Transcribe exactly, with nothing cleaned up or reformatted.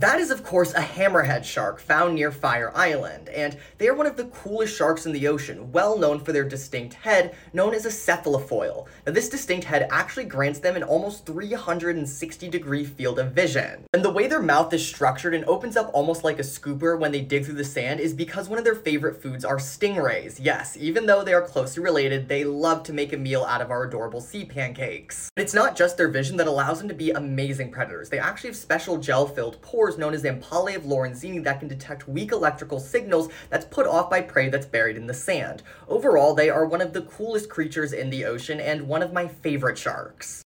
That is, of course, a hammerhead shark found near Fire Island, and they are one of the coolest sharks in the ocean, well known for their distinct head, known as a cephalofoil. Now, this distinct head actually grants them an almost three hundred sixty degree field of vision. And the way their mouth is structured and opens up almost like a scooper when they dig through the sand is because one of their favorite foods are stingrays. Yes, even though they are closely related, they love to make a meal out of our adorable sea pancakes. But it's not just their vision that allows them to be amazing predators. They actually have special gel-filled pores known as ampullae of Lorenzini that can detect weak electrical signals that's put off by prey that's buried in the sand. Overall, they are one of the coolest creatures in the ocean and one of my favorite sharks.